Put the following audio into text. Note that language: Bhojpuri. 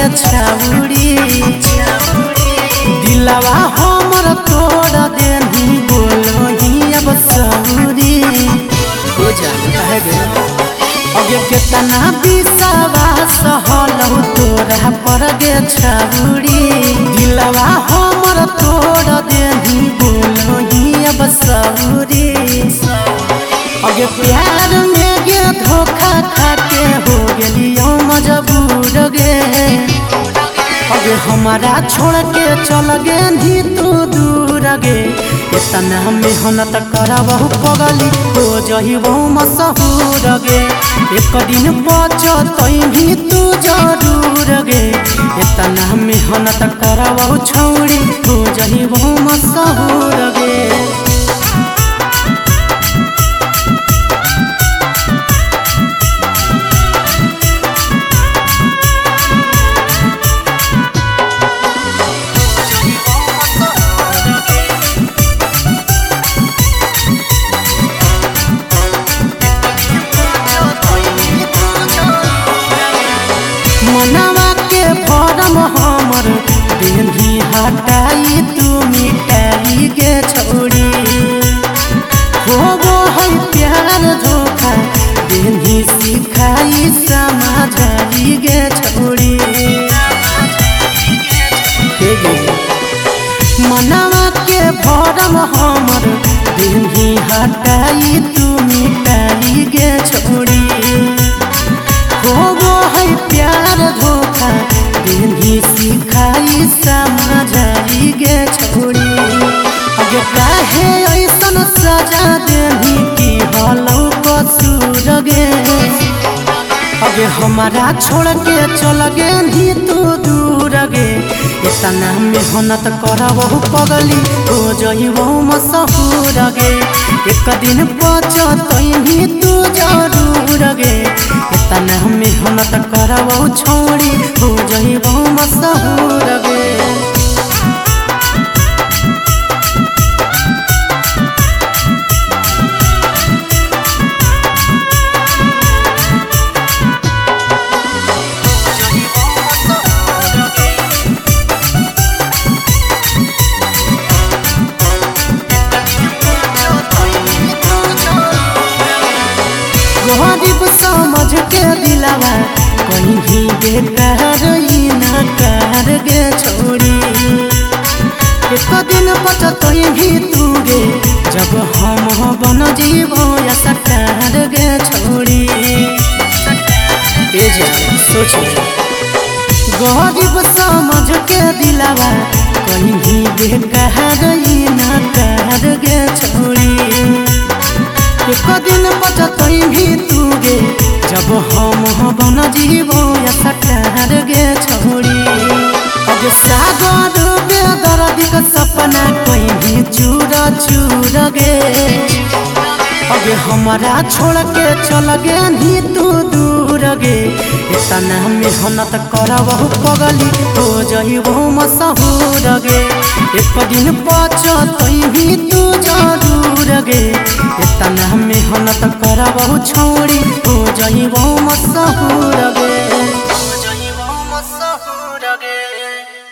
छाउड़ी दिलवा हमर तोड़ देनी बोलही अब सौरी हो जाता है अगे केतना विश्वास हलौ तोरा पर गे छाउड़ी दिलवा हमर तोड़ देनी बोलही अब सौरी अगे प्यार में गे धोखा खाके हो गेलियो मजबूर गे अगे हमारा छोड़ के चल गे नी तू दूर गे इतना मेहनत करबहु पगली हो जहिबो मशहूर गे एक दिन बचतै भी तू जरूर गे इतना मेहनत करबहु छौड़ी हो जहिबो मशहूर गे मनवा के फॉर्म हमर देही हटाई तू मिटाई गे छोड़ी होबो है प्यार धोखा देही सिखाई समझाई गे छोड़ी मनवा के फॉर्म हमर देही हटाई तू मिटाई गे छोड़ी होबो है प्यार धोखा देही सिखाई समझाई गे छोड़ी अगे काहे ऐसन सजा देही की हलौ कसूर गे अगे हमारा छोड़ के चल गे नी तू दूर गे इतना मेहनत करबहु पगली हो जहिबो मशहूर गे एक दिन बचतै भी तू जरूर गे इतना मेहनत करबहु छौड़ी हो जहिबो मशहूर गे गरीब समझ के दिलवा कहीं भी बेकार ना कर गे छोड़ी एक दिन बचतै भी तू गे जब हम बन जीवो या सकार गे छोड़ी सोच गरीब समझ के दिलवा कहीं भी बेकार ना कर गे छोड़ी एक दिन बचतै भी तू गे जब हम बन जीवो या सकार गे छोड़ी अगे सागर बेदर्दी का सपना कोई भी चूर चूर गे अगे हमारा छोड़ के चल गे नी तू दूर गे इतना मेहनत करबहु पगली हो जहिबो मशहूर गे एक दिन बचतै भी तू जरूर गे इतना मेहनत करबहु छौड़ी हो जहिबो मशहूर गे।